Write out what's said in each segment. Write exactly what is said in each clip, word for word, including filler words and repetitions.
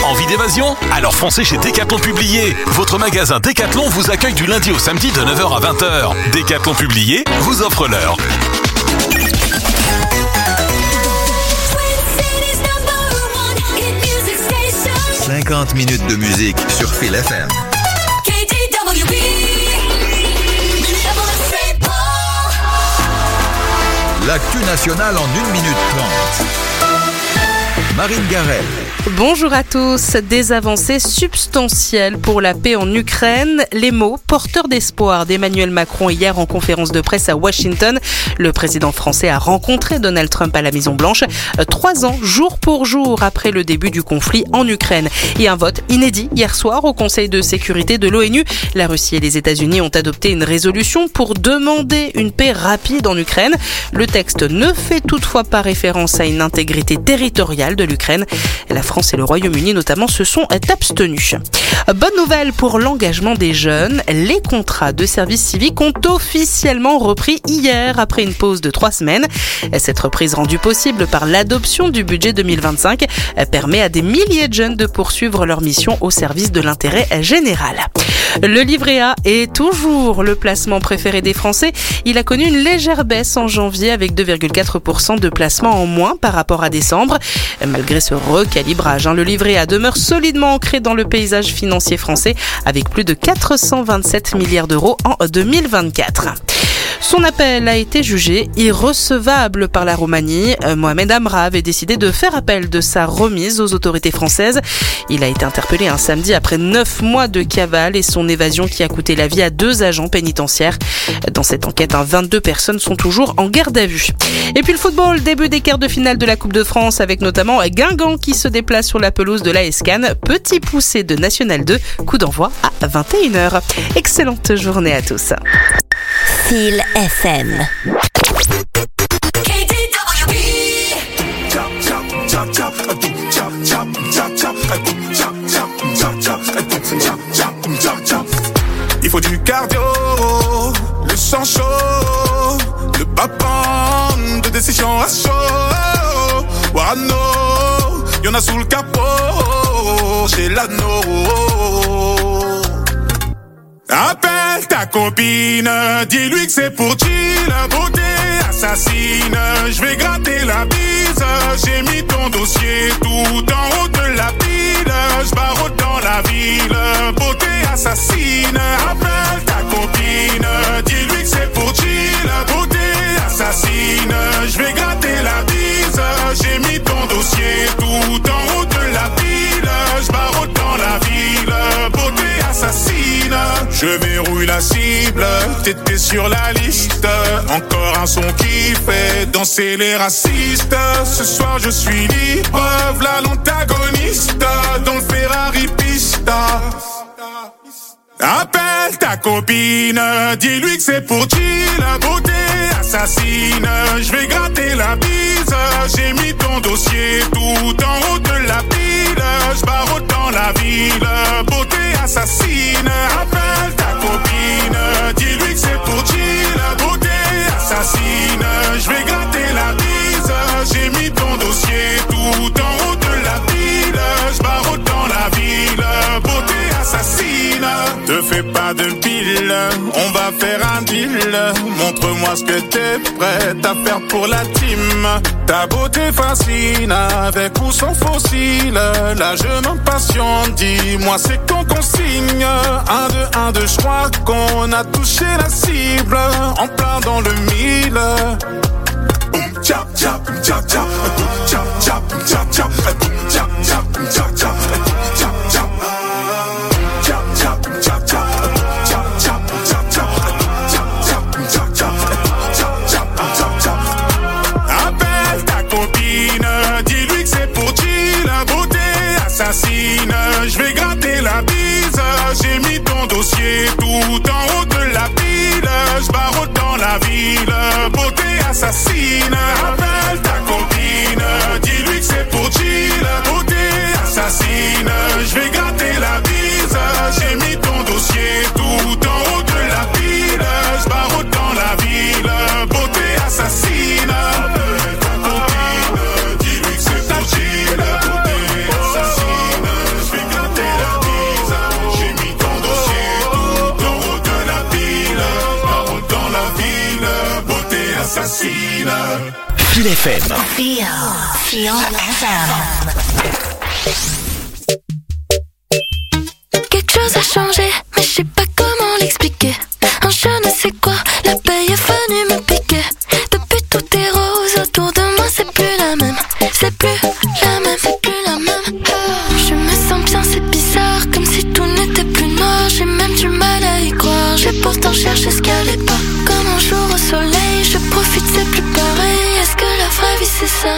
Envie d'évasion? Alors foncez chez Decathlon Publié. Votre magasin Decathlon vous accueille du lundi au samedi de neuf heures à vingt heures. Decathlon Publié vous offre l'heure. cinquante minutes de musique sur Phil F M. L'actu nationale en une minute trente. Marine Garel. Bonjour à tous. Des avancées substantielles pour la paix en Ukraine. Les mots porteurs d'espoir d'Emmanuel Macron hier en conférence de presse à Washington. Le président français a rencontré Donald Trump à la Maison-Blanche, trois ans, jour pour jour, après le début du conflit en Ukraine. Et un vote inédit hier soir au Conseil de sécurité de l'ONU. La Russie et les États-Unis ont adopté une résolution pour demander une paix rapide en Ukraine. Le texte ne fait toutefois pas référence à une intégrité territoriale de l'Ukraine. La France et le Royaume-Uni notamment se sont abstenus. Bonne nouvelle pour l'engagement des jeunes. Les contrats de service civique ont officiellement repris hier après une pause de trois semaines. Cette reprise rendue possible par l'adoption du budget deux mille vingt-cinq permet à des milliers de jeunes de poursuivre leur mission au service de l'intérêt général. Le livret A est toujours le placement préféré des Français. Il a connu une légère baisse en janvier avec deux virgule quatre pour cent de placements en moins par rapport à décembre. Malgré ce recalibrage, le livret A demeure solidement ancré dans le paysage financier français avec plus de quatre cent vingt-sept milliards d'euros en deux mille vingt-quatre. Son appel a été jugé irrecevable par la Roumanie. Mohamed Amra avait décidé de faire appel de sa remise aux autorités françaises. Il a été interpellé un samedi après neuf mois de cavale et son évasion qui a coûté la vie à deux agents pénitentiaires. Dans cette enquête, vingt-deux personnes sont toujours en garde à vue. Et puis le football, début des quarts de finale de la Coupe de France avec notamment Guingamp qui se déplace sur la pelouse de l'A S Cannes. Petit poussé de National deux, coup d'envoi à vingt et une heures. Excellente journée à tous. Phil F M. Il faut du cardio, le sang chaud, le bas de décision à chaud. Warano, y'en a sous le capot, chez l'anneau. Appelle ta copine, dis-lui que c'est pour chill, beauté assassine. Je vais gratter la bise, j'ai mis ton dossier tout en haut de la pile. Je barre dans la ville, beauté assassine. Appelle ta copine, dis-lui que c'est pour chill, beauté assassine. Je vais gratter la bise, j'ai mis ton dossier tout en haut de la pile. Je barre dans la ville, beauté assassine. Je verrouille la cible, t'étais sur la liste. Encore un son qui fait danser les racistes. Ce soir je suis libre, v'là l'antagoniste dans le Ferrari Pista. Appelle ta copine, dis-lui que c'est pour chill, beauté assassine. Je vais gratter la bise, j'ai mis ton dossier tout en haut de la pile. Je barre dans la ville, beauté assassine. Appelle ta copine, dis-lui que c'est pour chill, beauté assassine. Je vais gratter la bise, j'ai mis ton dossier tout en haut de la pile. Je barre dans la ville, beauté assassine. Te fais pas de pile, on va faire un deal. Montre-moi ce que t'es prête à faire pour la team. Ta beauté fascine, avec ou sans fossile. La jeune impatiente, dis-moi c'est qu'on consigne. Un, deux, un, deux, je crois qu'on a touché la cible. En plein dans le mille. Boum, tchap, tchap, tchap, tchap. Boum, tchap, tchap, tchap, tchap. Boum, tchap, tchap, tchap, tchap. Je vais gratter la bise, j'ai mis ton dossier tout en haut de la pile. Je barre dans la ville, beauté assassine. Appelle ta copine, dis-lui que c'est pour chill, beauté assassine. Je vais gratter la bise, j'ai mis ton dossier tout en haut de la pile. Je barre dans la ville, beauté assassine. Appelle ta copine, dis-lui que c'est pour chill, beauté assassine. Feel F M. Feel, Feel F M. Quelque chose a changé, mais je sais pas comment l'expliquer. Un je ne sais quoi, la paye est venue me piquer. Depuis tout est rose autour de moi, c'est plus la même. C'est plus la même, c'est plus la même. Je me sens bien, c'est bizarre, comme si tout n'était plus noir. J'ai même du mal à y croire, j'ai pourtant cherché ce qu'elle est pas. Comme un jour au soleil, je profite, c'est plus pareil. Est-ce que la vraie vie c'est ça?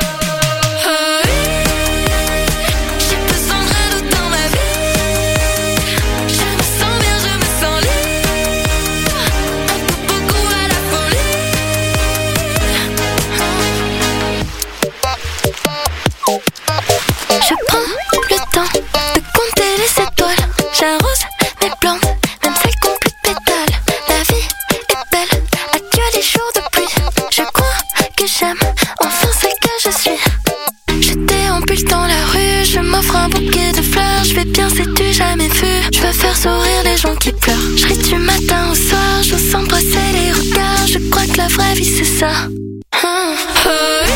Je prends le temps de compter les étoiles. J'arrose mes plantes, même celles qui ont plus de pétales. La vie est belle, adieu les jours de pluie. Je crois que j'aime enfin celle que je suis. Je déambule dans la rue, je m'offre un bouquet de fleurs. Je vais bien, sais-tu jamais vu? Je veux faire sourire les gens qui pleurent. Je ris du matin au soir, j'ose embrasser les regards. Je crois que la vraie vie c'est ça. Hum. Oh oui.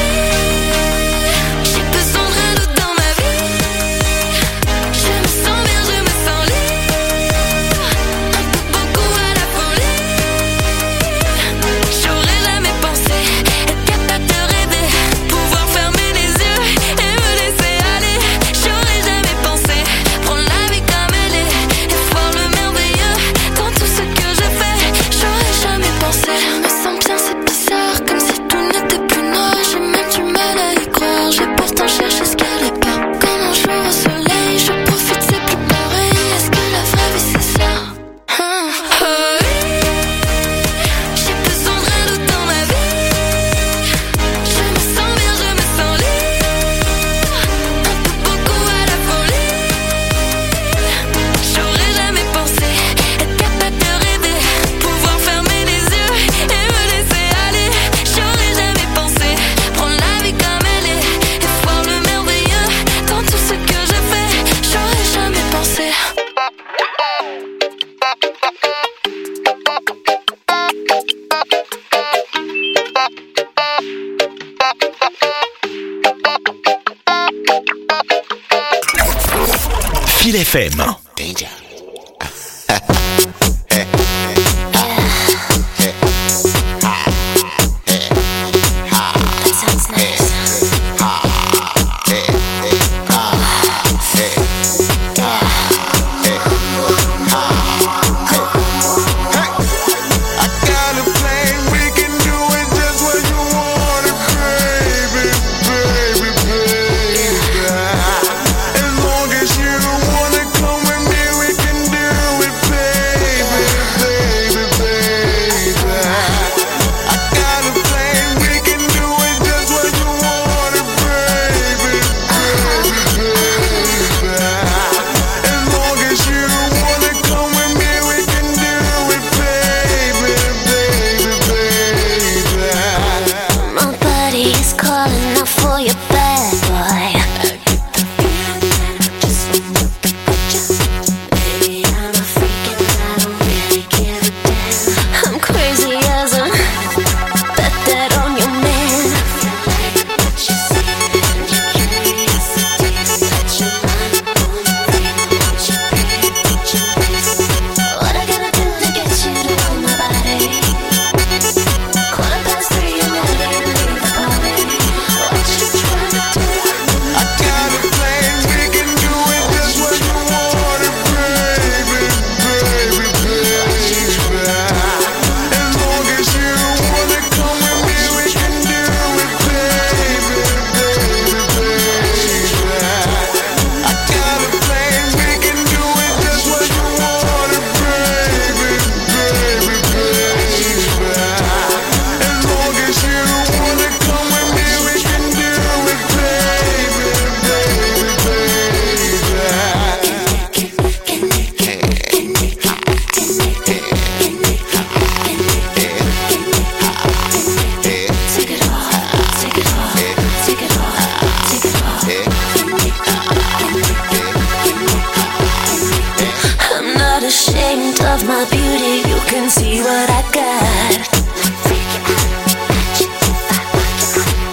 Feel F M. Danger. can see what I got.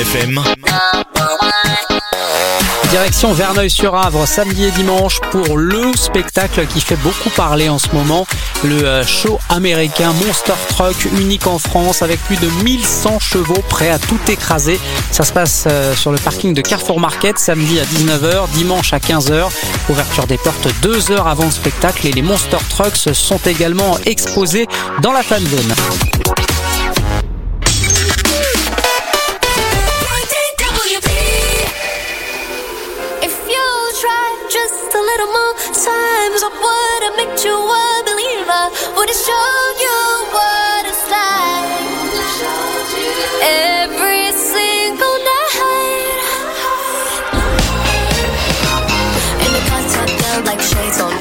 F M. Direction Verneuil-sur-Avre, samedi et dimanche pour le spectacle qui fait beaucoup parler en ce moment, le show américain Monster Truck, unique en France avec plus de mille cent chevaux prêts à tout écraser. Ça se passe sur le parking de Carrefour Market, samedi à dix-neuf heures, dimanche à quinze heures. Ouverture des portes deux heures avant le spectacle et les Monster Trucks sont également exposés dans la fan zone. Times I would have made you a believer, would have showed you what it's like every single night. And the contact felt like shades on,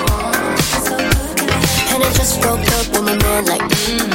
and I just broke up with my man like mm.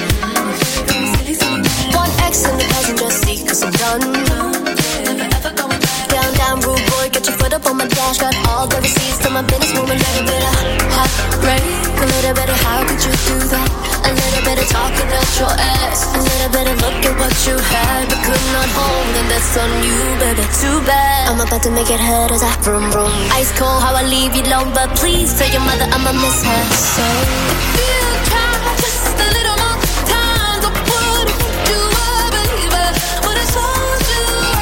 One X in the passenger seat cause I'm done. Down, down, rude boy, get your foot up on my dash. Got all the receipts to my business, move a little bit of hot right, a little bit of how could you do that? A little bit of talking at your ass, a little bit of look at what you had but could not hold, and that's on you, baby, too bad. I'm about to make it hurt as I vroom vroom. Ice cold how I leave you alone, but please tell your mother I'ma miss her. So if you try just a little more time, I wouldn't make you a believer, but I told you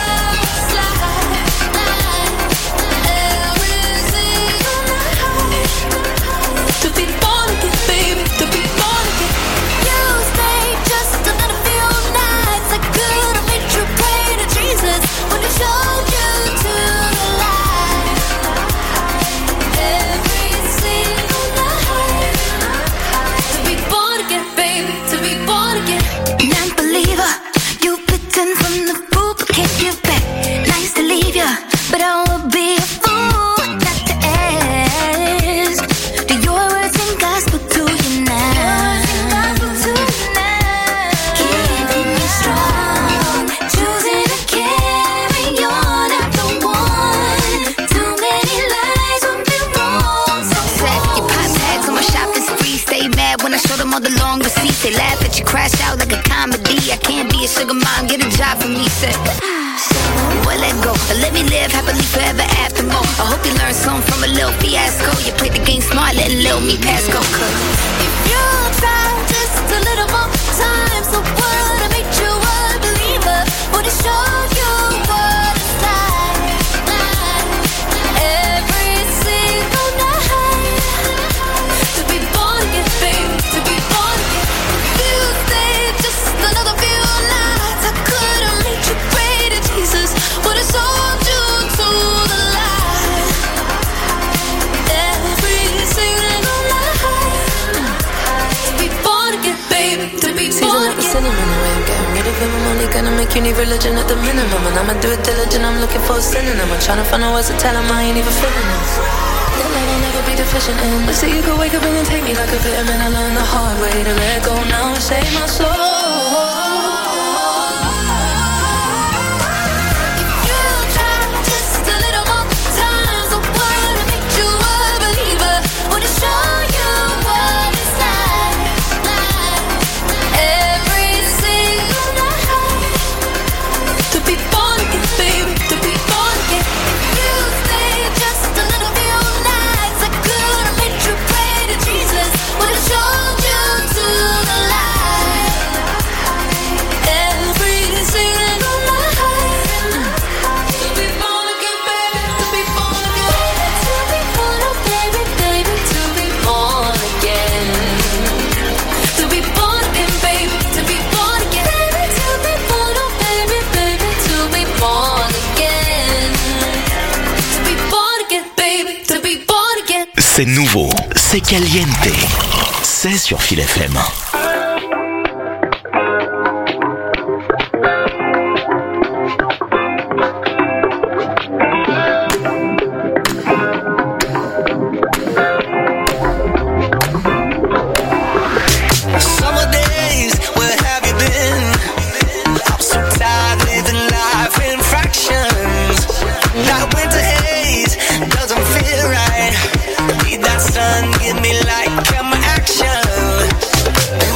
they laugh at you, crash out like a comedy. I can't be a sugar mom, get a job for me, say. Well, let go, let me live happily forever after more. I hope you learned something from a little fiasco. You played the game smart, letting little me pass go. If you try just a little more time, so would I make you a believer? Would it show you what it's like, like every single night? To be born again, baby, to be born again. Just another few nights I could have made you pray to Jesus, would have sold you to the light every single night. To be born again, baby, to be born again. Season up the cinnamon, the way I'm getting rid of him, I'm only gonna make you need religion at the minimum. And I'ma do it diligent, I'm looking for a synonym. I'm trying to find out words to tell him I ain't even feeling this. That love I'll never be deficient in. But see you could wake up and then take me like a vitamin. I learned the hard way to let go now and save my soul. C'est nouveau, c'est caliente, c'est sur Fil F M. Give me like camera action.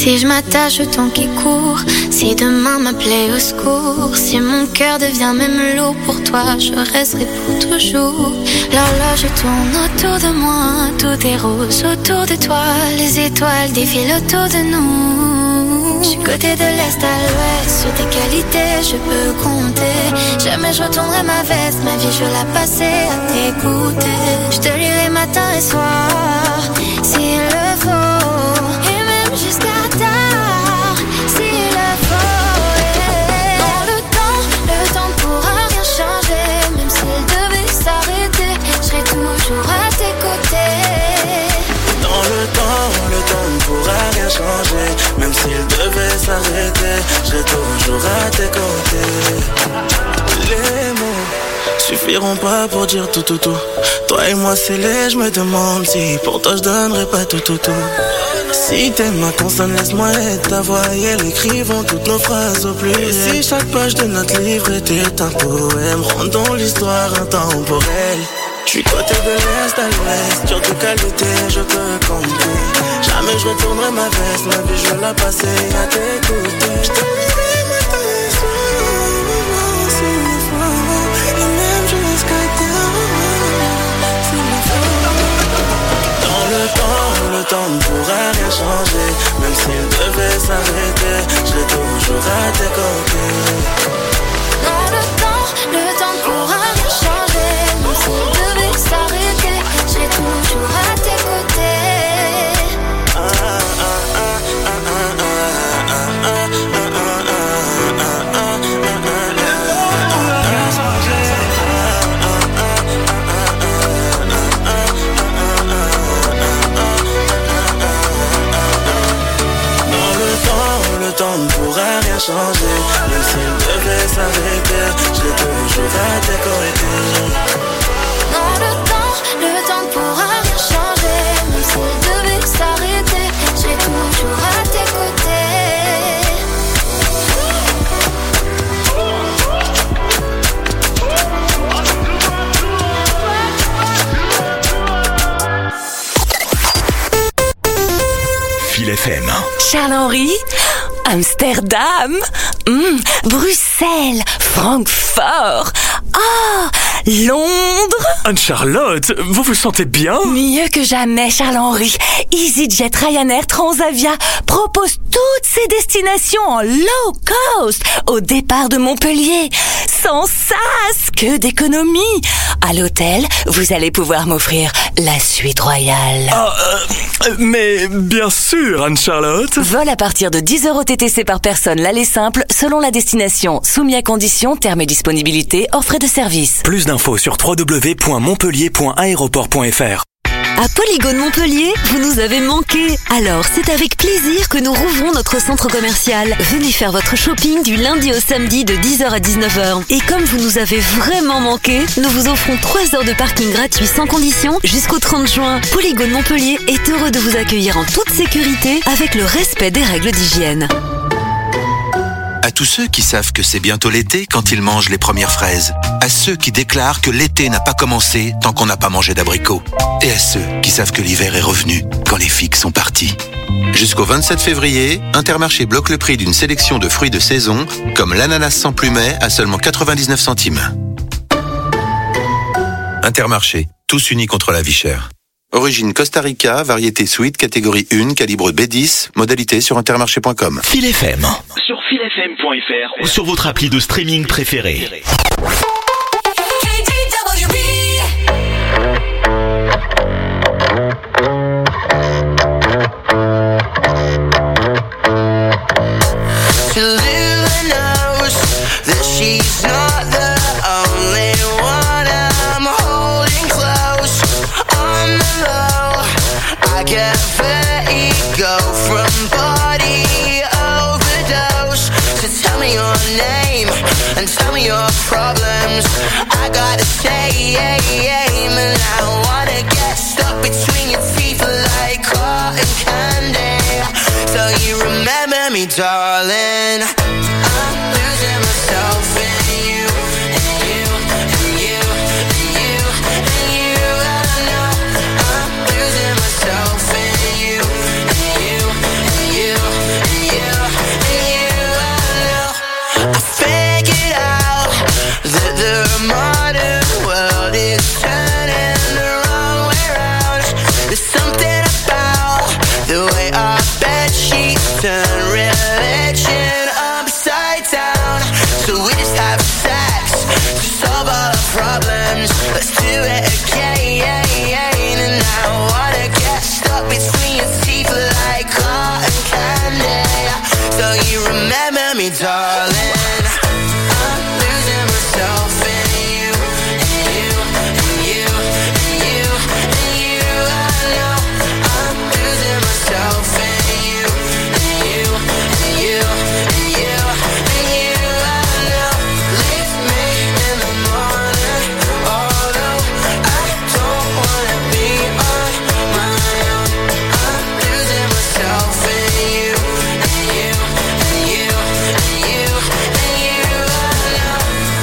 Si je m'attache au temps qui court, si demain m'appelait au secours, si mon cœur devient même lourd pour toi, je resterai pour toujours. L'horloge tourne autour de moi, tout est rose autour de toi, les étoiles défilent autour de nous. Du côté de l'est à l'ouest, sur tes qualités je peux compter. Jamais je retournerai ma veste, ma vie je vais la passer à t'écouter. Je te lirai matin et soir, s'il le faut, et même jusqu'à tard, s'il le faut. Yeah. Dans le temps, le temps ne pourra rien changer, même s'il devait s'arrêter, je serai toujours à tes côtés. Dans le temps, le temps ne pourra rien changer, même s'il devait s'arrêter, je serai toujours à tes côtés. Les mots suffiront pas pour dire tout tout tout. Toi et moi c'est les, je me demande si pour toi je donnerais pas tout tout tout. Si t'aimes ma consonne, laisse-moi être ta voix et elle écrivons toutes nos phrases au pluriel. Et si chaque page de notre livre était un poème, rendons l'histoire intemporelle. J'suis côté de l'est à l'ouest, sur tes qualités je peux compter. Jamais je retournerai ma veste, ma vie je vais la passer à t'écouter. J'te lirai matin et soir, s'il le faut, et même jusqu'à tard, s'il le faut. Dans le temps, le temps ne pourra rien changer, même s'il devait s'arrêter, je serai toujours à tes côtés. Dans le temps, le temps ne pourra rien changer, même s'il devait s'arrêter, je serai toujours à tes côtés. Ah, ah, ah, ah, ah, ah, ah, ah, le temps ne pourra rien changer, même s'il devait s'arrêter, je serai toujours à tes côtés. Dans le temps, le temps ne pourra rien changer, même s'il devait s'arrêter, je serai toujours à tes côtés. Fil F M. Charles-Henri, Amsterdam, mmh, Bruxelles, Francfort, ah, Londres. Anne-Charlotte, vous vous sentez bien? Mieux que jamais, Charles-Henri. EasyJet, Ryanair, Transavia propose toutes ces destinations en low cost au départ de Montpellier. Sans sas, que d'économie. À l'hôtel, vous allez pouvoir m'offrir la suite royale. Ah, euh, mais bien sûr, Anne-Charlotte. Vol à partir de dix euros T T C par personne, l'aller simple, selon la destination. Soumis à conditions, termes et disponibilité, hors frais de service. Plus d'infos sur w w w point montpellier point aéroport point f r. À Polygone Montpellier, vous nous avez manqué. Alors, c'est avec plaisir que nous rouvrons notre centre commercial. Venez faire votre shopping du lundi au samedi de dix heures à dix-neuf heures. Et comme vous nous avez vraiment manqué, nous vous offrons trois heures de parking gratuit sans condition jusqu'au trente juin. Polygone Montpellier est heureux de vous accueillir en toute sécurité avec le respect des règles d'hygiène. À tous ceux qui savent que c'est bientôt l'été quand ils mangent les premières fraises. À ceux qui déclarent que l'été n'a pas commencé tant qu'on n'a pas mangé d'abricots. Et à ceux qui savent que l'hiver est revenu quand les figues sont parties. Jusqu'au vingt-sept février, Intermarché bloque le prix d'une sélection de fruits de saison, comme l'ananas sans plumet à seulement quatre-vingt-dix-neuf centimes. Intermarché, tous unis contre la vie chère. Origine Costa Rica, variété sweet, catégorie un, calibre B dix, modalité sur intermarché point com. Fil F M. Sur fil f m point f r ou sur votre appli de streaming préférée. And tell me your problems. I gotta say, man, I wanna get stuck between your teeth like cotton candy. So you remember me, darling. I'm losing myself in you, in you, in you, in you, in you. I don't know. I'm losing myself in you, in you, in you, that the modern world is turning the wrong way round. There's something about the way our bed sheets turn religion upside down. So we just have sex to solve all our problems. Let's do it again. And I wanna get stuck between your teeth like cotton candy. So you remember me, darling. I'm losing myself in you, in you, in you, in you, in you. I know I'm losing myself in you, in you, in you, in you, in you. I know. Leave me in the morning, although I don't wanna be on my own. I'm losing myself in you, in you, in you, in you, in you. I know.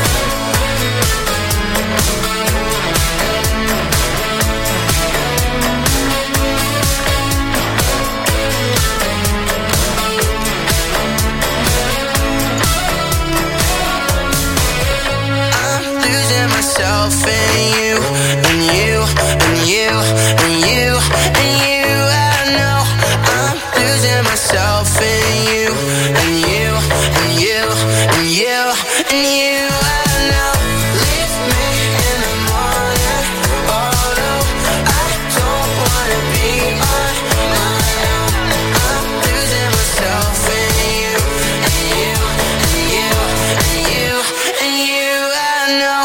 I'm losing myself in you, in you, in you, in you, in you. I know I'm losing myself in you, in you, in you, in you, in you. I know. Leave me in the morning, although I don't wanna be on my own. I'm losing myself in you, in you, in you, in you, in you. I know.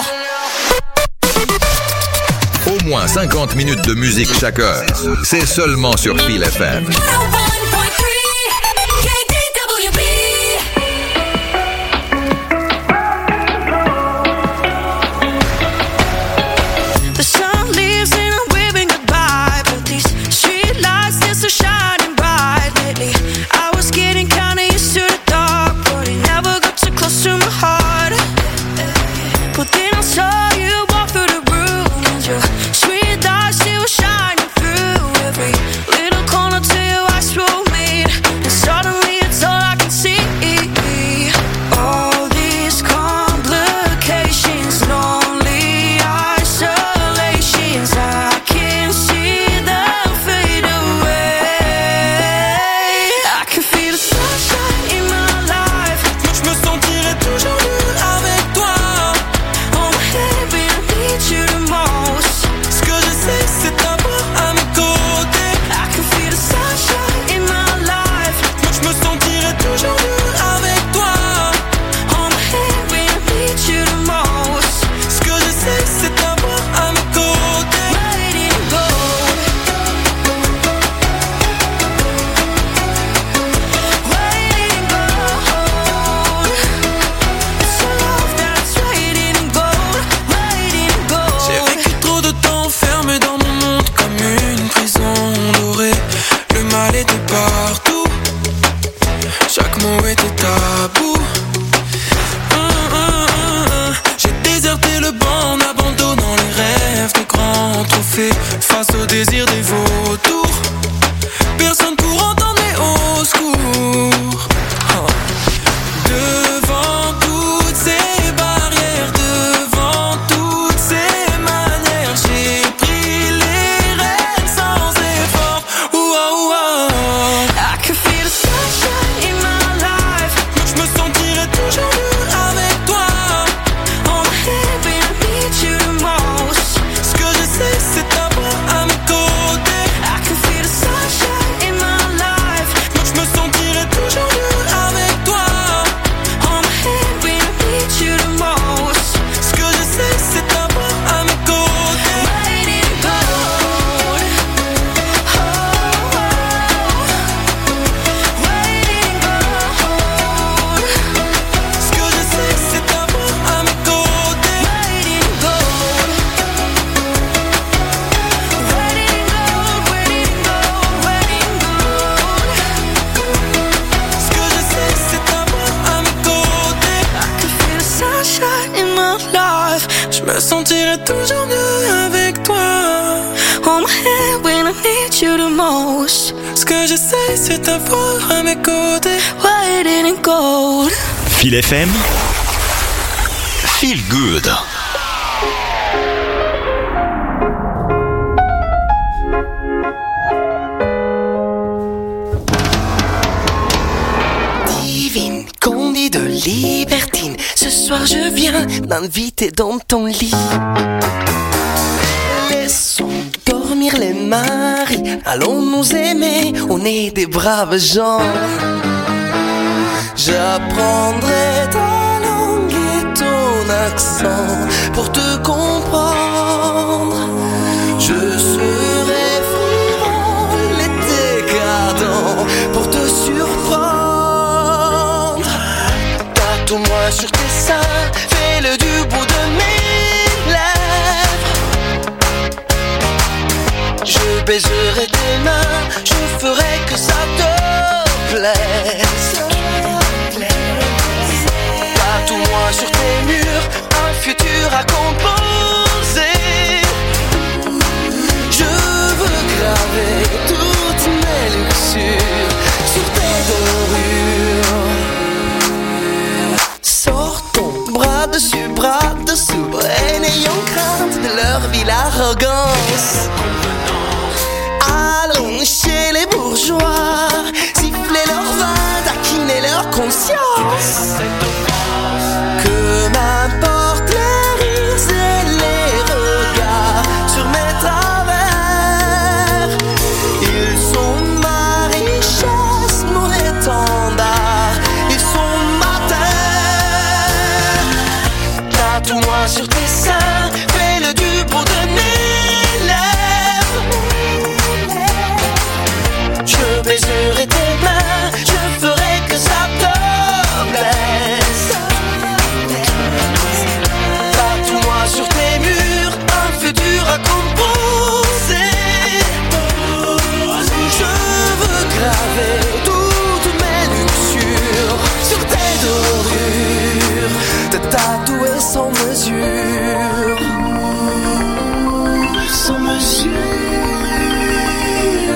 Au moins cinquante minutes de musique chaque heure. C'est seulement sur Feel F M. The sun leaves and I'm waving goodbye, but these street lights, they're so shining bright lately. I was getting kinda used to the dark, but it never got too close to my heart. But then I saw you walk through the room, and your street lights, they were shining through every little corner to your eyes roll me, and suddenly it's all I can see. All these complications, lonely isolations, I can see them fade away. I can feel the sunshine in my life. Je me sentirai toujours mieux avec toi. On my head when I need you the most. Ce que je sais, c'est t'avoir à mes côtés. I can feel the sunshine in my life. Je me sentirai toujours mieux avec toi. On my head when I need you the most. Ce que je sais, c'est t'avoir à mes côtés. Waiting gold. Waiting gold. It's a love that's waiting gold. Waiting gold. J'ai vécu trop de temps fermé dans mon monde comme une prison dorée. Le mal était partout, chaque mot était tabou. Hum, hum, hum, hum. J'ai déserté le banc en abandonnant les rêves des grands trophées face au désir des vautours. Personne pour entendre mes au secours. Oh. Devant toutes ces barrières, devant toutes ces manières, j'ai pris les rênes sans effort. Ouah, ouah. I can feel the sunshine in my life. Je me sentirai toujours mieux avec toi. On my head when I need you the most. Ce que je sais, c'est t'avoir à mes côtés. I can feel the sunshine in my life. Je me sentirai toujours mieux avec toi. On my head when I need you the most. Ce que je sais, c'est t'avoir à mes côtés. Waiting gold. Oh, oh. Waiting gold. Ce que je sais, c'est t'avoir à mes côtés. Waiting gold. Waiting gold. Waiting gold. Waiting gold. Ce que je sais, c'est t'avoir à mes côtés. I can feel the sunshine in my life. Je me sentirai toujours mieux avec toi. On my head when I need you the most. Ce que je sais, c'est t'avoir à mes côtés. Waiting gold. Feel F M, Feel Good. Divine, Candy de libertine, ce soir je viens m'inviter dans ton lit. Laissons dormir les maris, allons nous aimer, on est des braves gens. J'apprendrai ta langue et ton accent pour te comprendre. Je serai frivole et décadent pour te surprendre. Tatoue-moi sur tes seins, fais-le du bout de mes lèvres. Je baiserai tes mains, je ferai que ça te plaise. Tatoue-moi sur tes murs un futur à composer. Je veux graver toutes mes luxures sur tes dorures. Sors ton bras dessus, bras dessous, et n'ayons crainte de leur vile arrogance. Allons chez les bourgeois, siffler leur vin, taquiner leur conscience. Que m'importe les rires et les regards sur mes travers. Ils sont ma richesse, mon étendard, ils sont ma terre. Tatoue-moi sur tes seins, fais-le du bout de mes lèvres. Je baiserai tes mains, je ferai que ça te plaise. Tatoue-moi sur tes murs un futur à composer. Je veux graver toutes mes luxures sur tes dorures, te tatouer sans mesure. Sans mesure.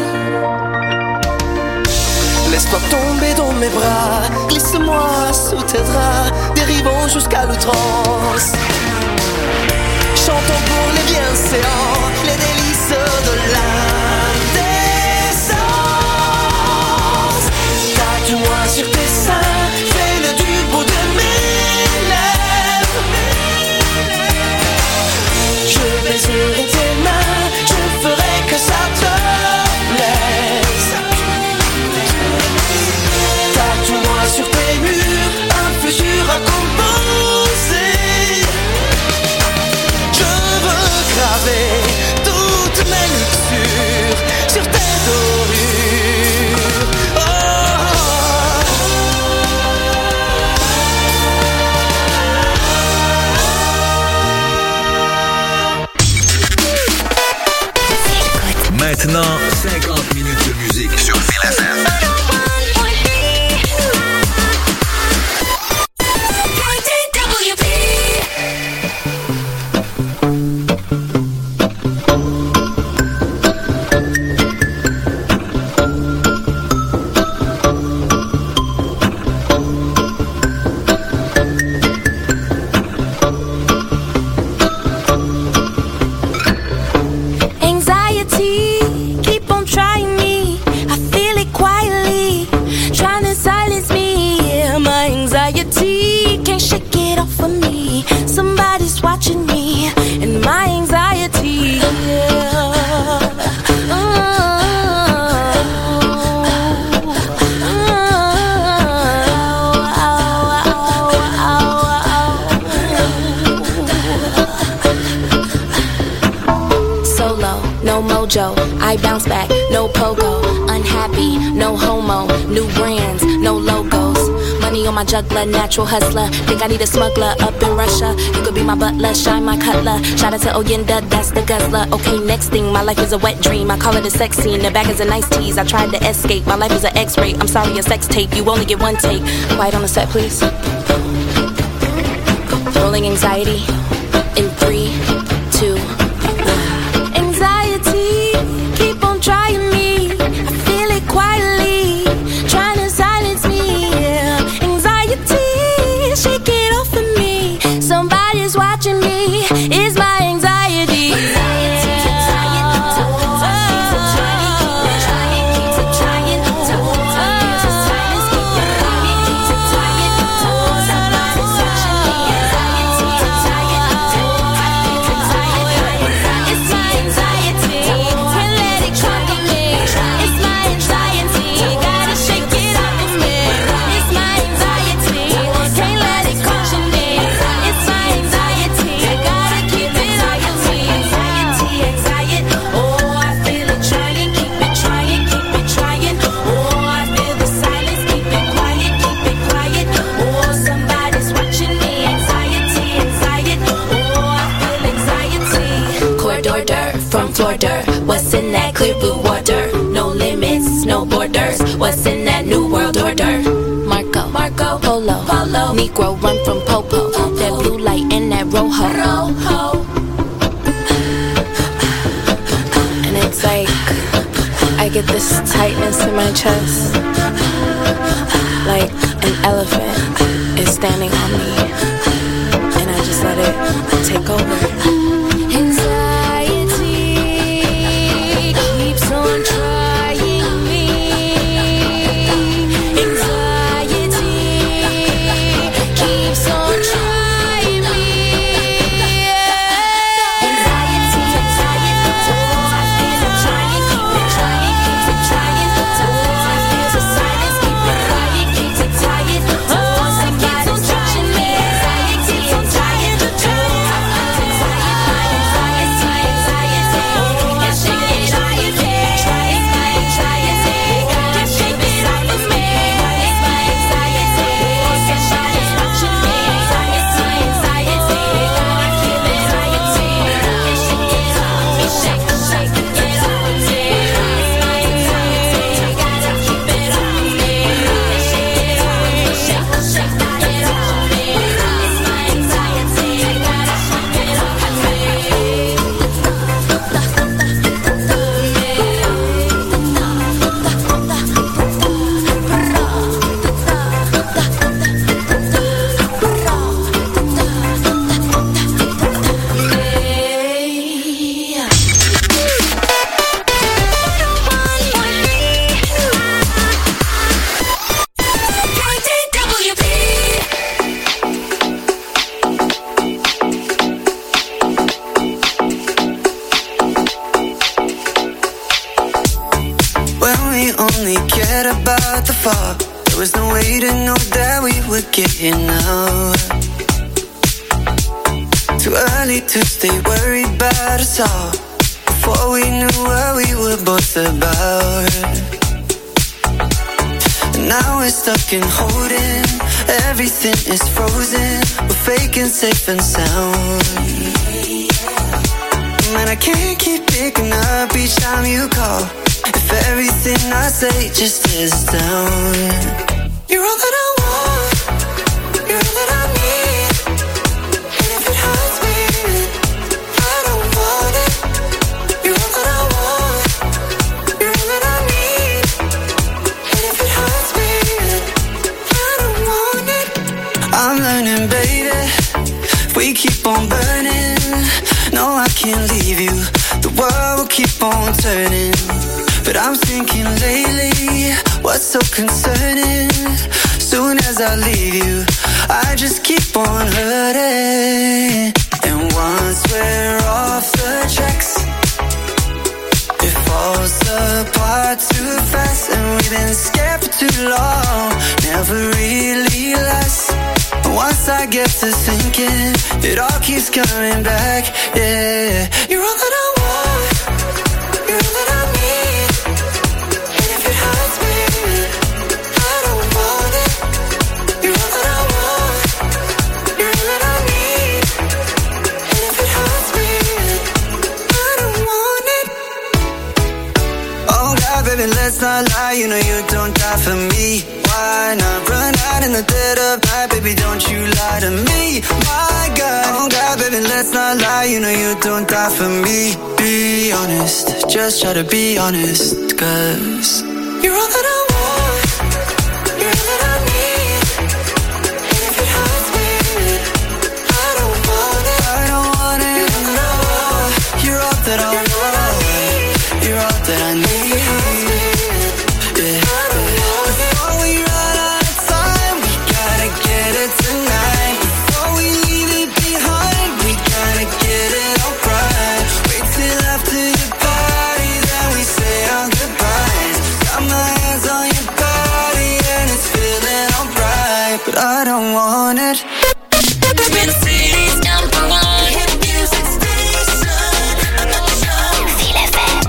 Laisse-toi tomber dans mes bras, glisse-moi sous tes draps, dérivons jusqu'à l'outrance. Chantons pour les bienséants, les délices de l'indécence. Tatoue-moi sur tes seins, fais-le du bout de mes lèvres. Je baiserai tes mains, je ferai que ça te plaise. Tatoue-moi sur tes murs un futur à composer. Je veux graver toutes mes luxures sur tes dorures. Oh. Maintenant, cinquante minutes de musique sur Feel F M. I bounce back, no pogo. Unhappy, no homo. New brands, no logos. Money on my juggler, natural hustler. Think I need a smuggler up in Russia. You could be my butler, shine my cutler. Shout out to Oyenda, that's the guzzler. Okay, next thing, my life is a wet dream. I call it a sex scene, the bag is a nice tease. I tried to escape, my life is an X-ray. I'm sorry, a sex tape, you only get one take. Quiet on the set, please. Rolling anxiety in three, two, one. Anxiety, keep on trying me. I feel it quietly, trying to silence me. Yeah. Anxiety, shake it off of me. Somebody is my anxiety. What's in that clear blue water? No limits, no borders. What's in that new world order? Marco, Marco, Polo, Polo. Negro run from Popo. That blue light and that rojo. Rojo. And it's like I get this tightness in my chest, like an elephant is standing on me, and I just let it take over. Getting out too early to stay worried about us all. Before we knew what we were both about. And now we're stuck in holding. Everything is frozen. We're faking safe and sound. Man, I can't keep picking up each time you call. If everything I say just is down. You're all that I want. You're all that I need. And if it hurts me, I don't want it. You're all that I want. You're all that I need. And if it hurts me, I don't want it. I'm learning, baby, we keep on burning. No, I can't leave you. The world will keep on turning. But I'm thinking lately, what's so concerning? Soon as I leave you, I just keep on hurting. And once we're off the tracks, it falls apart too fast. And we've been scared for too long, never really lasts. And once I get to thinking, it all keeps coming back, yeah. You're all that I want, you're all that I need. And if it hurts me, I don't want it. You're all that I want, you're all that I need. And if it hurts me, I don't want it. Oh God, baby, let's not lie. You know you don't die for me. Why not run out in the dead of night? Baby, don't you lie to me. My God, oh God, baby, let's not lie. You know you don't die for me. Be honest, just try to be honest. Cause you're all that I want, you're all that I need. And if it hurts me, I don't want it. I don't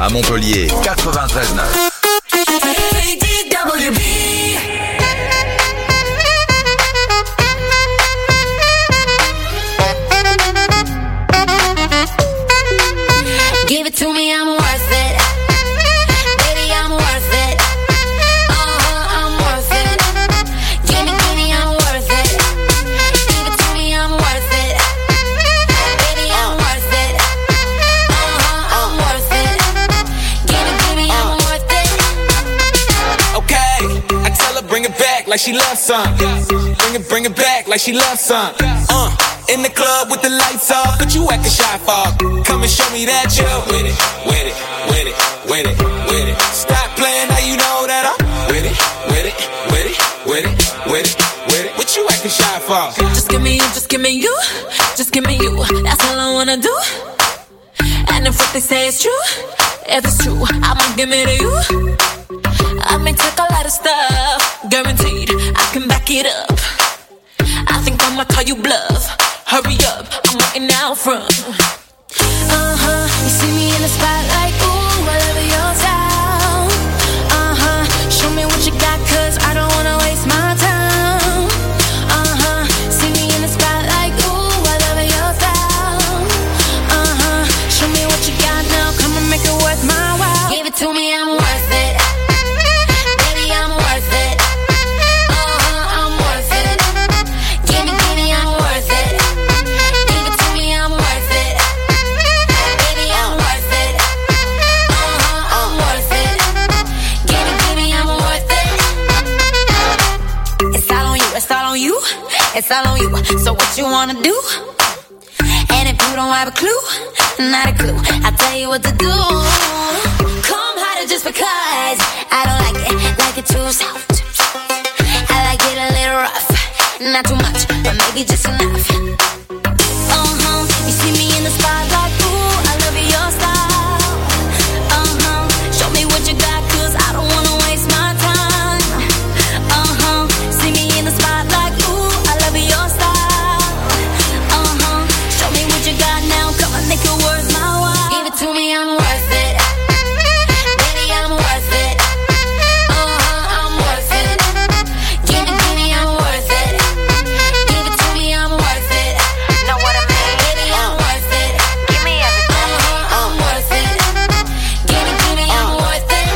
À Montpellier, quatre-vingt-treize neuf. K D W B. Give it to me, I'm worth it. Baby, I'm worth it. Uh-huh, I'm worth it. Give me, give me, I'm worth it. Give it to me, I'm worth it. Baby, I'm worth it. Uh-huh, I'm worth it. Give me, give me, I'm worth it. Okay, I tell her bring it back like she loves some. Bring it, bring it back like she loves some. Uh. In the club with the lights off, but you acting shy for. Come and show me that you're with it, with it, with it, with it, with it. Stop playing now you know that I'm with it, with it, with it, with it, with it, with it. What you acting shy for? Just give me you, just give me you, just give me you. That's all I wanna do. And if what they say is true, if it's true, I'ma give it to you. I may take a lot of stuff, guaranteed I can back it up. I think I'ma call you bluff. Hurry up, I'm waiting out front. Uh-huh, you see me in the spotlight, ooh, I love your style. Uh-huh, show me what you got, cause I don't wanna waste my time. Uh-huh, see me in the spotlight, ooh, I love your style. Uh-huh, show me what you got now, come and make it worth my while. Give it to me, I'm worth it. Baby, I'm worth it. Uh-huh, I'm worth it. Give me, give me, I'm worth it. You, it's all on you. So what you wanna do? And if you don't have a clue, not a clue, I'll tell you what to do. Come harder just because I don't like it, like it too soft. I like it a little rough, not too much, but maybe just enough. Uh-huh, you see me in the spotlight, ooh, I love your style. Uh-huh, show me what you got, cause I don't wanna waste my time. Uh-huh, see me in the spotlight, ooh, I love your style. Uh-huh, show me what you got now, come and make it worth my while. Give it to me, I'm worth it. Baby, I'm worth it. Uh-huh, I'm worth it. Give it to me, I'm worth it. Give it to me, I'm worth it. Know what I mean? Baby, I'm worth it. Give me everything. Uh-huh, I'm worth it. Give it to me, I'm worth it.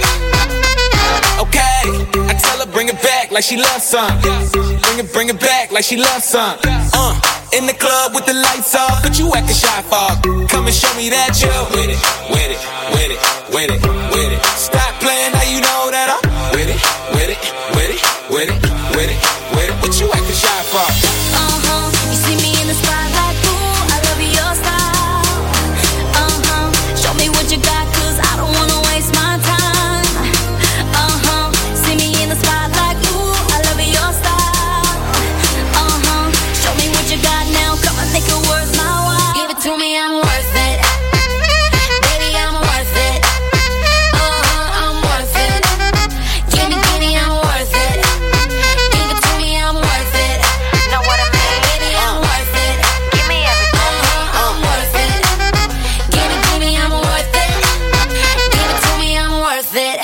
Okay, I tell her bring it back like she loves some. Bring it, bring it back like she loves some. Uh, in the club with the lights off, but you acting shy for. Come and show me that you're with it, with it, with it, with it, with it. Stop playing now you know that I'm with it, with it, with it, with it, with it, with it. What you acting shy for? Uh-huh, you see me in the spotlight, ooh, I love your style. Uh-huh, show me what you got, cause I don't wanna waste my time. Uh-huh, see me in the spotlight, ooh, I love your style. Uh-huh, show me what you got now, come and make it worth my while. Give it to me, I'm worth it. Baby, I'm worth it. Uh-huh, I'm worth it. Give me, give me, I'm worth it. Give it to me, I'm worth it. Know what I mean? Baby, I'm worth it. Give me everything. Uh-huh, I'm worth it. Give it to me, I'm worth it. Give it to me, I'm worth it.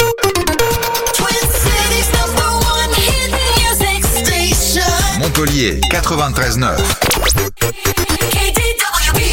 Twin Cities number one hit music station. Montpellier, quatre-vingt-treize neuf. K D W B.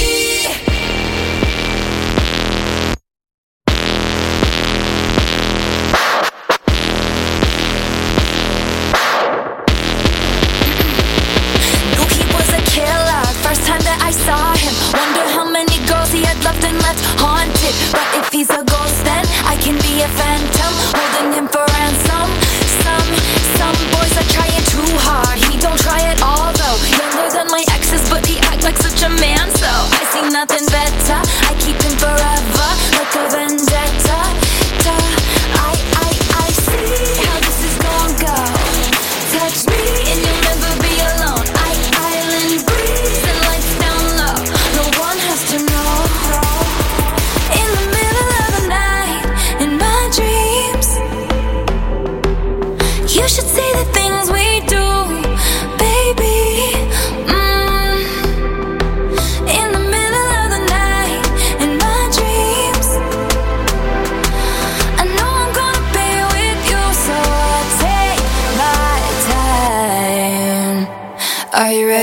Knew he was a killer, first time that I saw him. Wonder how many girls he had loved and left haunted. But if he's a ghost, then I can be a phantom, holding him for ransom. Some, some boys are trying too hard. He don't try at all though. Younger than my exes, but he act like such a man. So I see nothing better. I keep him forever, like a vendetta. Duh. I, I, I see how this is gonna go. Touch me and you'll never be alone. I, island breeze and lights down low. No one has to know. In the middle of the night, in my dreams, you should see the things we do, baby. Mm. In the middle of the night.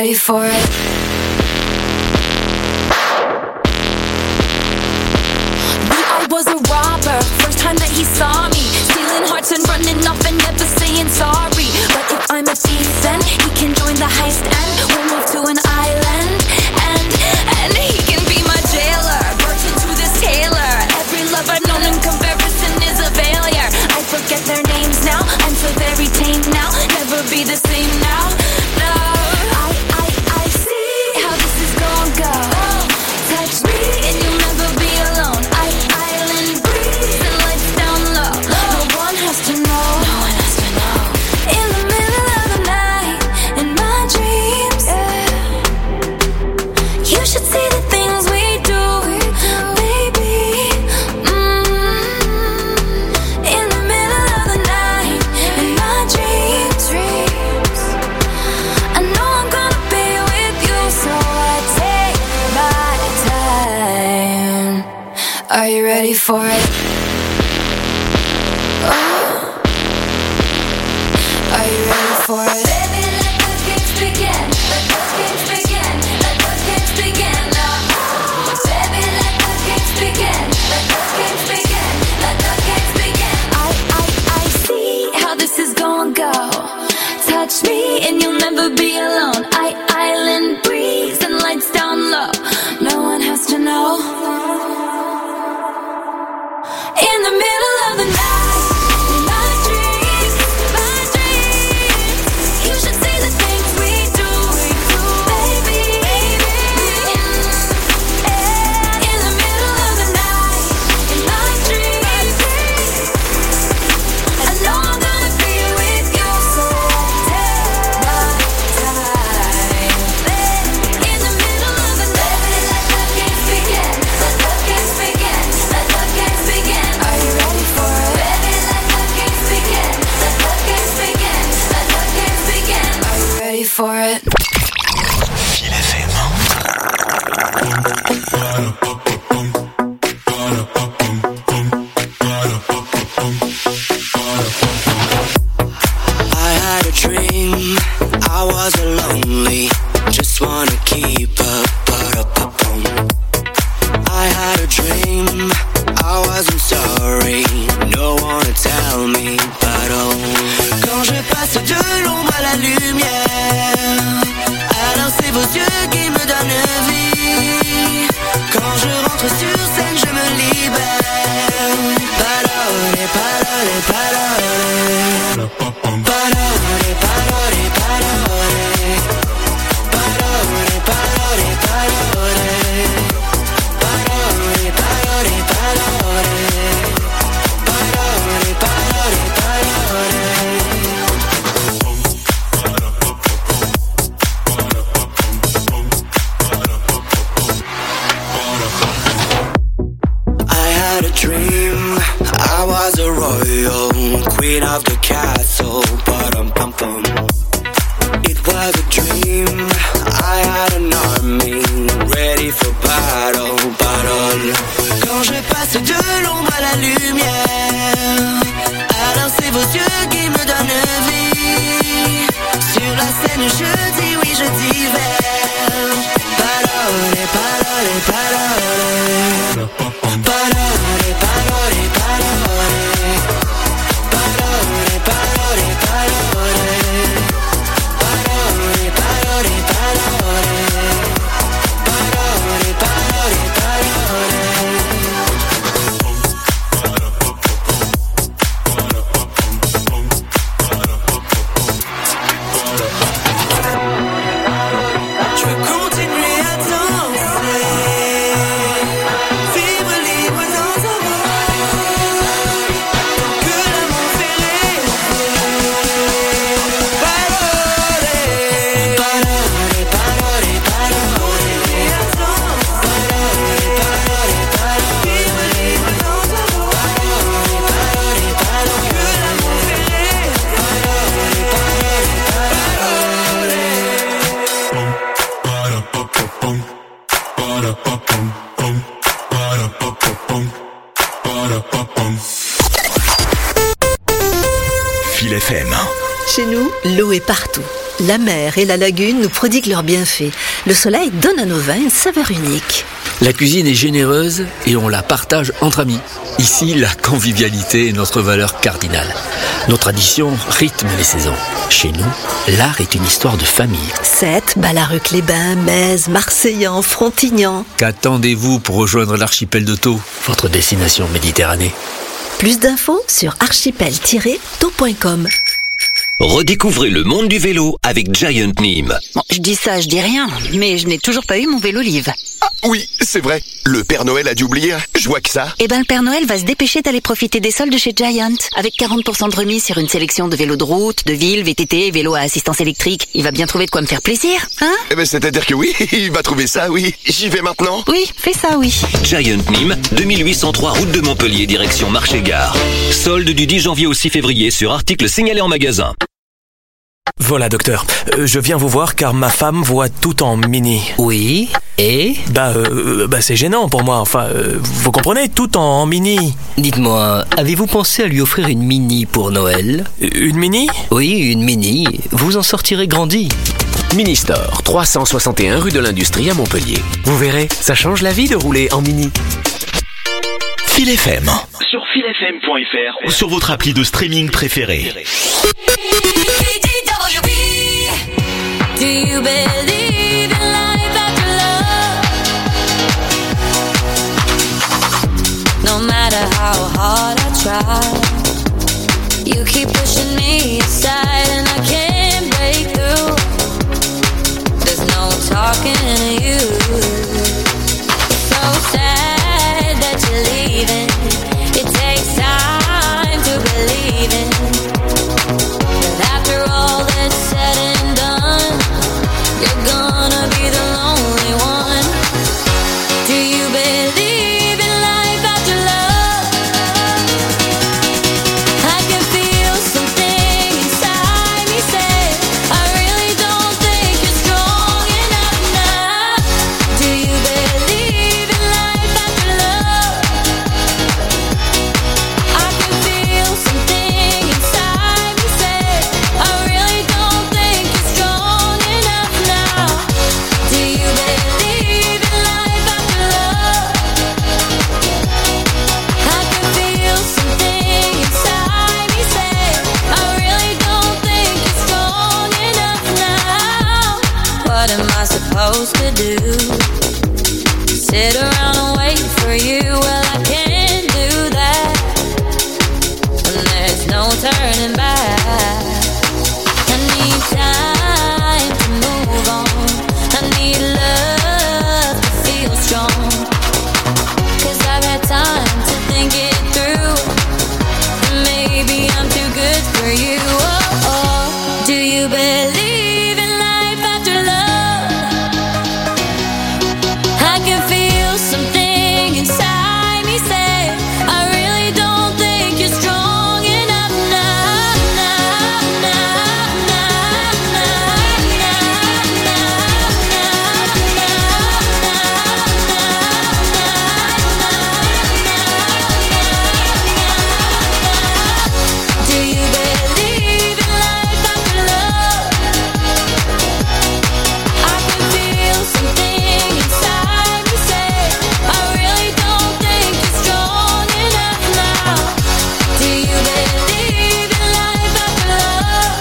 ready for it? I was a robber, first time that he saw me, stealing hearts and running off and never saying sorry. But if I'm a thief, then he can join the heist and we'll move to an island. And, and he can be my jailer, virgin to this tailor. Every love I've known in comparison is a failure. I forget their names now, I'm so very tame now. Never be the same now, no. I, I, I see how this is gonna go. Touch me and you'll never be alone. I, island breeze and lights down low. No one has to know. No one has to know. In the middle of the night, in my dreams, yeah. You should see the things we do, baby. Mm. In the middle of the night, in my dreams, I know I'm gonna be with you, so I take my time. Are you ready for it? Oh. Are you ready for it? Baby, let the games begin. Let the games begin. Let the games begin now. Baby, let the games begin. Let the games begin. Let the games begin. I, I, I see how this is gonna go. Touch me and you'll never be alone. I, island breeze and lights down low. No one has to know. In the middle of the night, in my dreams, my dreams, you should see the things we do, baby. In the middle of the night, in my dreams, I know I'm gonna be with you, so take my time. In the middle of the night, let the games begin. Let the games begin. Let the games begin. Are you ready for it? Baby, let the games begin. Let the games begin. Let the games begin. Are you ready for it? I had a dream, I wasn't lonely, just wanna keep up, but up, up, boom. I had a dream, I wasn't sorry, no one to tell me, but oh. Quand je passe de l'ombre à la lumière, alors c'est vos yeux qui me donnent vie. Quand je rentre sur scène, je me libère. Parole, parole, parole. Parole, parole, parole. Parole, parole, parole. Parole, parole, parole. Parole, parole, parole. I had a dream, I was a royal, queen of the castle, bum pum pum. It was a dream, I had an army, ready for battle, battle. Quand je passe de l'ombre à la lumière, alors c'est vos yeux qui me donnent vie. Sur la scène je dis oui, je dis vers. Parole, parole, parole. Parole, parole, parole. Parole, parole, parole. Parole, parole, parole. Parole, parole, parole. Je veux continuer à danser, vivre libre dans un monde, tant que l'amour fait rêver. Parole, parole, parole, parole. Parole, parole, parole. Vivre libre dans un monde, parole, parole, parole. Que l'amour fait rêver. Parole, parole, parole. Fil F M. Chez nous, l'eau est partout. La mer et la lagune nous prodiguent leurs bienfaits. Le soleil donne à nos vins une saveur unique. La cuisine est généreuse et on la partage entre amis. Ici, la convivialité est notre valeur cardinale. Nos traditions rythment les saisons. Chez nous, l'art est une histoire de famille. Sète, Ballaruc-les-Bains, Metz, Marseillan, Frontignan. Qu'attendez-vous pour rejoindre l'archipel de Thau, votre destination Méditerranée? Plus d'infos sur archipel tiret tau point com. Redécouvrez le monde du vélo avec Giant Nîmes. Bon, je dis ça, je dis rien, mais je n'ai toujours pas eu mon vélo Live. Ah oui, c'est vrai. Le Père Noël a dû oublier. Je vois que ça. Eh ben, le Père Noël va se dépêcher d'aller profiter des soldes chez Giant. Avec quarante pour cent de remise sur une sélection de vélos de route, de ville, V T T, vélos à assistance électrique. Il va bien trouver de quoi me faire plaisir, hein? Eh ben, c'est-à-dire que oui, il va trouver ça, oui. J'y vais maintenant. Oui, fais ça, oui. Giant Nîmes, deux mille huit cent trois route de Montpellier, direction Marché-Gare. Solde du dix janvier au six février sur article signalé en magasin. Voilà, docteur. Euh, je viens vous voir car ma femme voit tout en mini. Oui, et Bah, euh, bah c'est gênant pour moi. Enfin, euh, vous comprenez, tout en, en mini. Dites-moi, avez-vous pensé à lui offrir une mini pour Noël? Une mini? Oui, une mini. Vous en sortirez grandi. Ministore, trois cent soixante et un rue de l'Industrie à Montpellier. Vous verrez, ça change la vie de rouler en mini. Phil F M. Sur phil f m point f r Ou sur votre appli de streaming préférée. Do you believe in life after love? No matter how hard I try, you keep pushing me aside and I can't break through. There's no talking to you. So sad that you're leaving. It takes time to believe in. But after all that's said and done, you're gonna be the lonely one. Do you believe in life after love? I can feel something inside me say, I really don't think you're strong enough now. Do you believe in life after love? I can feel something inside me say, I really don't think you're strong enough now. Do you believe in life after love? I can feel something inside me say, I really don't think you're strong enough now. What am I supposed to do? Sit around and wait for you? Well, I can't do that. And there's no turning back. I need time to move on. I need love to feel strong. Cause I've had time to think it through. Maybe I'm too good for you. Oh, oh. Do you believe in life after love? I can feel something inside me say, I really don't think you're strong enough now. Now, now, now, now, now, do you believe in life after love? I can feel something inside me say, I really don't think you're strong enough now. Do you believe in life after love?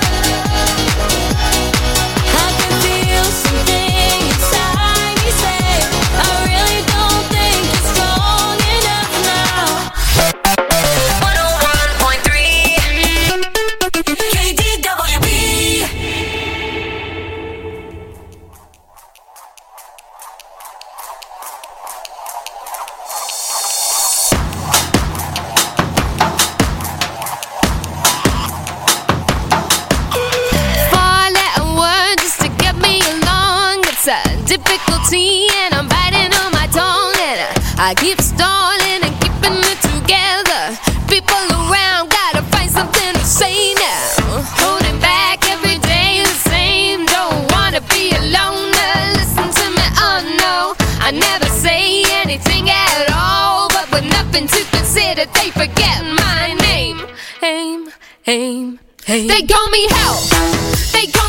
I can feel something inside me say, I really don't think you're strong enough now. one oh one point three K D W B. Four-letter word just to get me along. It's a difficulty and I'm biting on my tongue. And I keep stalling and keeping it together. People around gotta find something to say now. Holding back every day the same. Don't wanna be alone. uh, Listen to me, oh no. I never say anything at all. But with nothing to consider, they forget my name. Aim, aim, aim. They call me hell. They call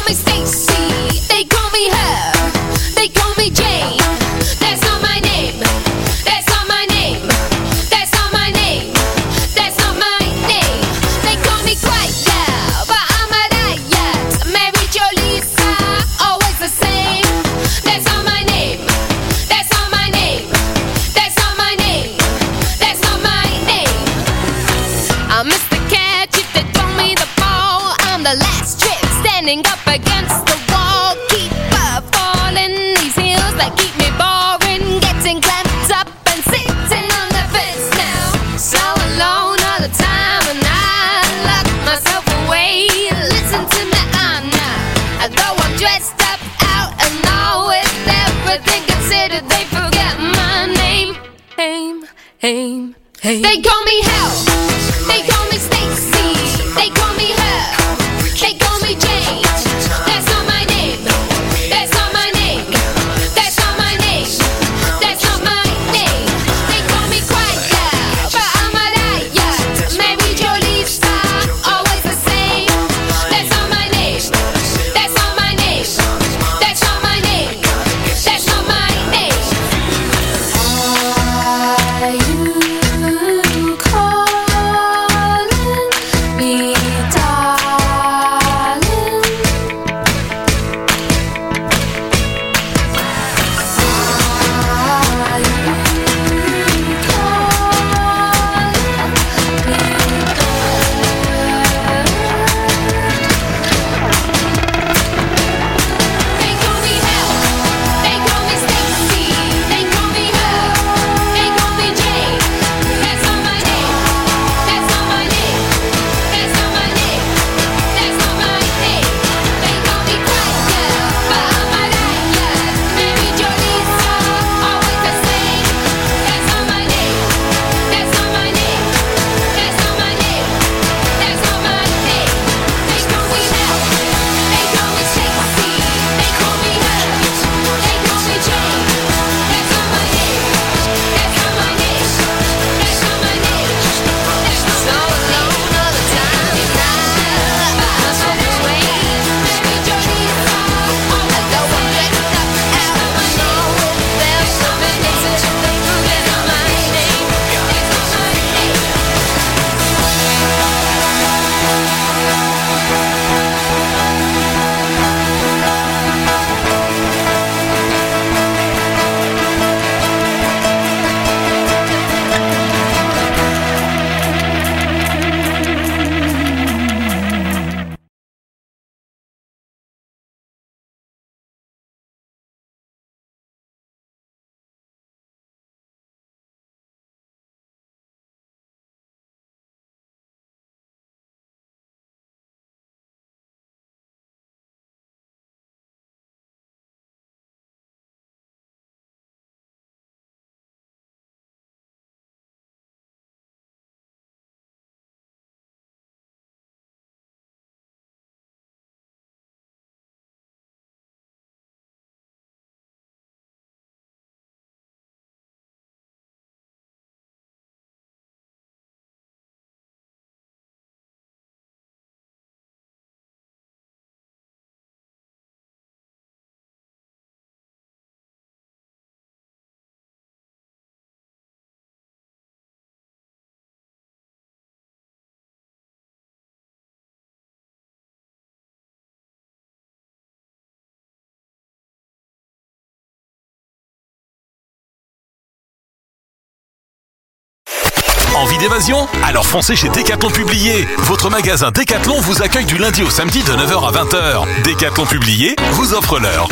call me Stacy, they call me her, they call me Jane. That's not my name, that's not my name, that's not my name, that's not my name. They call me Quiet Girl, but I'm a riot. Mary Jo Lisa, always the same. That's not my name, that's not my name, that's not my name, that's not my name. I'm Mister Catch if they throw me the ball. I'm the last trick standing up against the wall. Keep up falling these heels that keep me boring. Getting clamped up and sitting on the fence now. So alone all the time and I lock myself away. Listen to me, I'm not. Though I'm dressed up out and all with everything considered, they forget my name. Aim, aim, aim. They call me Hell, they call me Stacy, they call me her, they call me Jane. That's not my name, that's not my name, that's not my name, that's not my name. They call me Quiet Girl, but I'm a riot. Mary Jo Lisa, always the same. That's not my name, that's not my name, that's not my name, that's not my name. Are you calling me darling? Are you They call me Hell, they call me Stacy, they call me her, they call me Jane. That's not my name, that's not my name, that's not my name, that's not my name. They call me Quiet Girl, but I'm a riot. Mary Jo Lisa, always the same. That's not my name, that's not my name, that's not my name, that's not my name. They call me Hell, they call me Stacy, they call me her, they call me Jane. That's not my name, that's not my name, that's not my name, that's not so alone all the time. I lock myself away. Mary Jo Lisa, always the one dressed up out. I know there's something that's in the forget my name, that's not my name. Envie d'évasion? Alors foncez chez Decathlon Publié. Votre magasin Decathlon vous accueille du lundi au samedi de neuf heures à vingt heures. Decathlon Publié vous offre l'heure.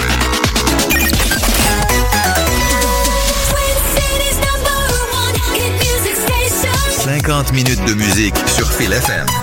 cinquante minutes de musique sur Phil F M.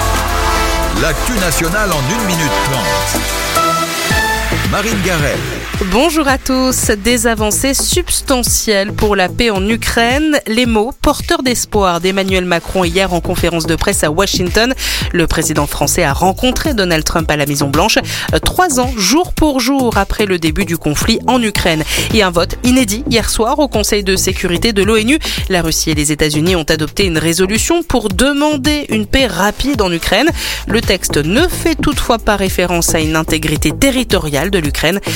L'actu nationale en une minute trente. Marine Garel. Bonjour à tous. Des avancées substantielles pour la paix en Ukraine. Les mots porteurs d'espoir d'Emmanuel Macron hier en conférence de presse à Washington. Le président français a rencontré Donald Trump à la Maison-Blanche, trois ans jour pour jour après le début du conflit en Ukraine. Et un vote inédit hier soir au Conseil de sécurité de l'ONU. La Russie et les États-Unis ont adopté une résolution pour demander une paix rapide en Ukraine. Le texte ne fait toutefois pas référence à une intégrité territoriale de l'Ukraine.